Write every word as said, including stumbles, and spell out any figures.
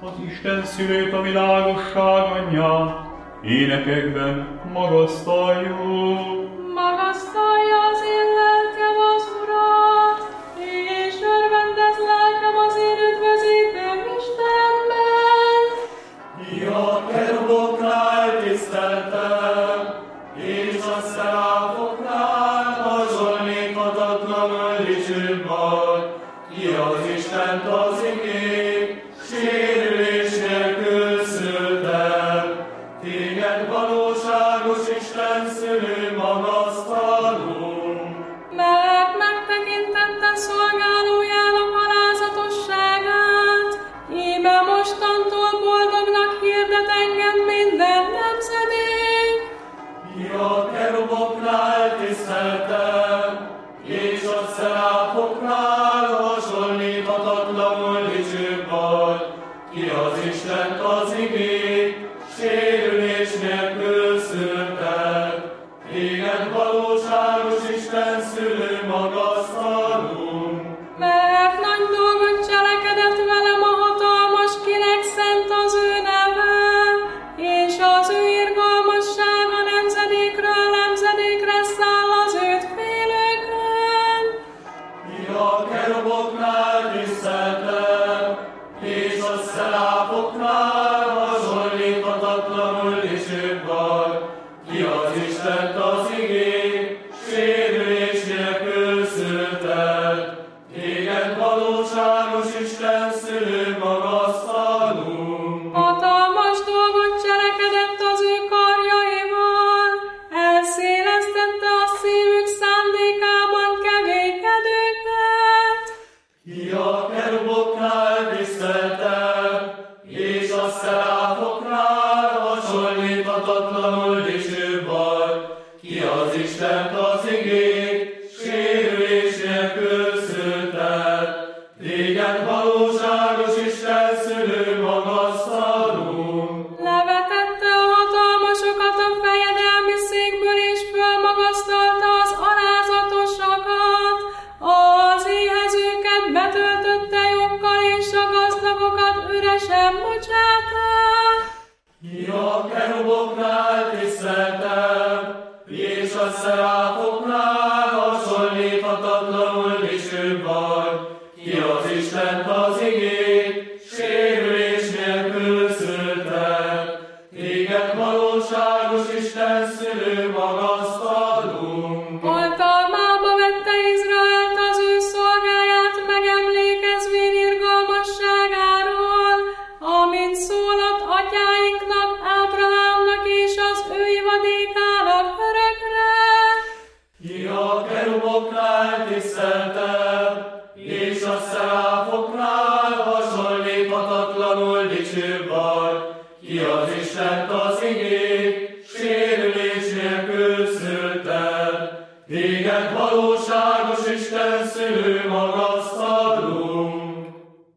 az Isten szülőt, a világosság anyját, énekekben magasztaljuk. Magasztalja az én lelkem az Urat, és örvendez lelkem az én üdvözítőm Istenben. Ja, keruboknál tiszteltem, és a szeráfoknál hasonlíthatatlanul dicsőbb vagy. Ki az Istent az igény, sérülés nélkül szültem. Téged valóságos Isten szülő magasztalunk. Mert megtekintette szolgálójának alázatosságát, íme mostantól boldognak hirdet engem minden nemzedék. Ja, keruboknál tiszteltem, és a szeráfoknál hasonlíthatatlanul dicsőbb vagy. Ki az Istent az igény, sérülés nélkül szülted. Téged valóságos Isten szülő magasztalunk. Mert nagy dolgot cselekedett velem a hatalmas, kinek szent az ő neve, és az ő irgalmassága nemzedékről nemzedékre száll az őt félőkön. Ja, keruboknál tiszteltem, és a szeráfoknál hasonlíthatatlanul dicsőbb vagy. Ki az Istent az igény, sérülés nélkül szülted. Téged valóságos Isten szülő magasztalunk. Hatalmas dolgot cselekedett az ő karjaival, elszélesztette a szívük szándékában kevénykedőket. Ja, keruboknál tiszteltem, és a szeráfoknál hasonlíthatatlanul dicsőbb vagy. Ki az Istent az igény, sérülés nélkül szülted. Téged valóságos Isten szülő magasztalunk. Levetette a hatalmasokat a fejedelmi székből, és fölmagasztalta az alázatosakat. Az éhezőket betöltötte joggal, és a gazdagokat üresen bocsátta. Ja, keruboknál tiszteltem, és a szeráfoknál hasonlíthatatlanul dicsőbb vagy. Ki az Istent az igény,